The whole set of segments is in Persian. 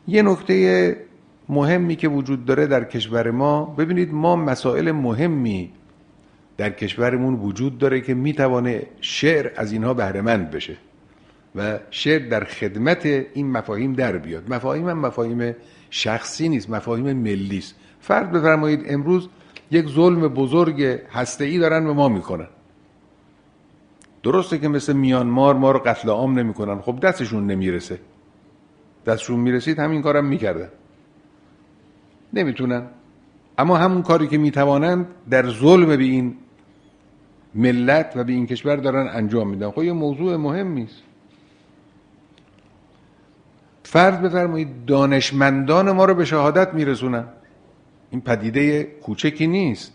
یه نکته مهمی که وجود داره در کشور ما، ببینید ما مسائل مهمی در کشورمون وجود داره که میتوانه شعر از اینها بهره مند بشه و شعر در خدمت این مفاهیم در بیاد. مفاهیم هم مفاهیم شخصی نیست، مفاهیم ملی است. فرض بفرمایید امروز یک ظلم بزرگ هسته‌ای دارن به ما میکنن. درسته که مثل میانمار ما رو قتل عام نمیکنن، خب دستشون نمیرسه. دستشون میرسید همین کارم میکردن. نمیتونن. اما همون کاری که میتوانند در ظلم به این ملت و به این کشور دارن انجام میدن. خب یه موضوع مهمی است. فرض بفرمایید دانشمندان ما رو به شهادت میرسونن. این پدیده کوچکی نیست،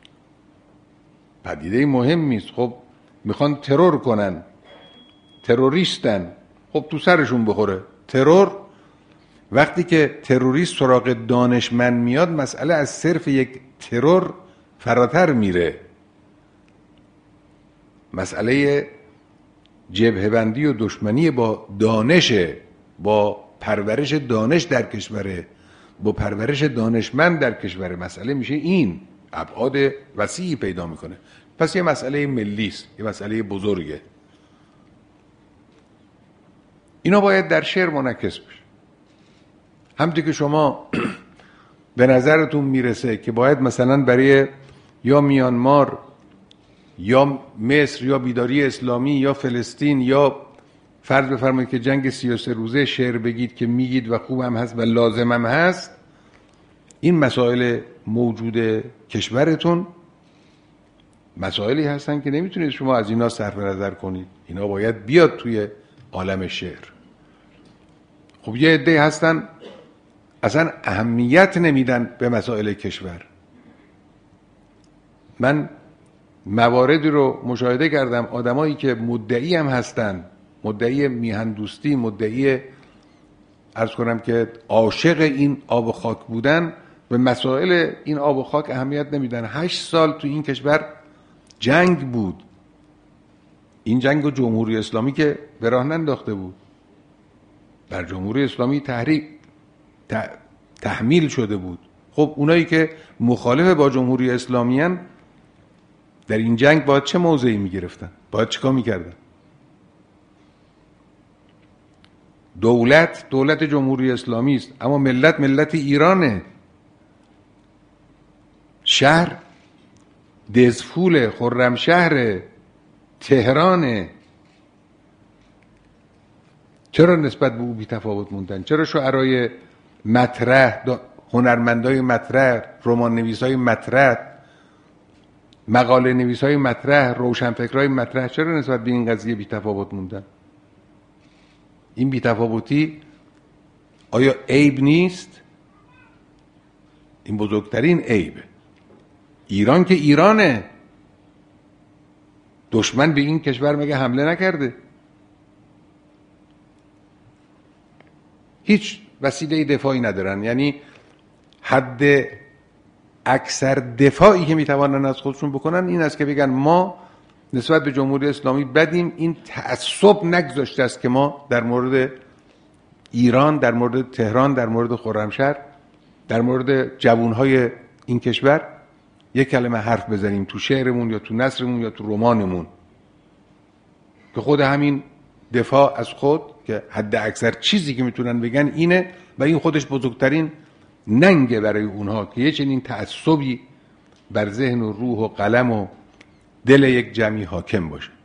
پدیده مهمی است. خب میخوان ترور کنن، تروریستن، خب تو سرشون بخوره. ترور وقتی که تروریست سراغ دانشمند میاد، مسئله از صرف یک ترور فراتر میره. مسئله جبهه بندی و دشمنی با دانشه، با پرورش دانش در کشوره، با پرورش دانشمند در کشوره. مسئله میشه این ابعاد وسیعی پیدا میکنه. پس یه مسئله ملی است، یه مسئله بزرگه. اینا باید در شعر منعکس بشه. همونطور که شما به نظرتون میرسه که باید مثلا برای یا میانمار یا مصر یا بیداری اسلامی یا فلسطین یا فرض بفرمایید که جنگ 33 روزه شعر بگید که میگید و خوب هم هست و لازم هم هست. این مسائل موجود کشورتون مسائلی هستن که نمیتونید شما از اینا صرف نظر کنید. اینا باید بیاد توی عالم شعر. خب یه عده هستن اصلا اهمیت نمیدن به مسائل کشور. من مواردی رو مشاهده کردم، آدمایی که مدعی هم هستن، مدعی میهن دوستی، مدعی عرض کنم که عاشق این آب و خاک بودن، به مسائل این آب و خاک اهمیت نمیدن. 8 سال تو این کشور جنگ بود. این جنگ و جمهوری اسلامی که به راه ننداخته بود، بر جمهوری اسلامی تحمیل شده بود. خب اونایی که مخالف با جمهوری اسلامی هن در این جنگ باید چه موضعی میگرفتن؟ باید چیکار میکردن؟ دولت جمهوری اسلامی است، اما ملت ایرانه. شهر دزفول خرمشهر تهرانه. چرا نسبت به او بی تفاوت موندن؟ چرا شعرهای مطرح، هنرمندای مطرح، رمان نویسای مطرح، مقاله نویسای مطرح، روشنفکرای مطرح، چرا نسبت به این قضیه بی تفاوت موندن؟ این بی تفاوتی آیا عیب نیست؟ این بزرگترین عیبه. ایران که ایرانه. دشمن به این کشور مگه حمله نکرده؟ هیچ وسیله دفاعی ندارن. یعنی حد اکثر دفاعی که میتوانن از خودشون بکنن این است که بگن ما نسبت به جمهوری اسلامی بدیم. این تعصب نگذاشته است که ما در مورد ایران، در مورد تهران، در مورد خرمشهر، در مورد جوانهای این کشور یک کلمه حرف بزنیم تو شعرمون یا تو نثرمون یا تو رمانمون، که خود همین دفاع از خود که حد اکثر چیزی که میتونن بگن اینه و این خودش بزرگترین ننگه برای اونها که یه چنین تعصبی بر ذهن و روح و قلم و دل یک جمعی حاکم باشه.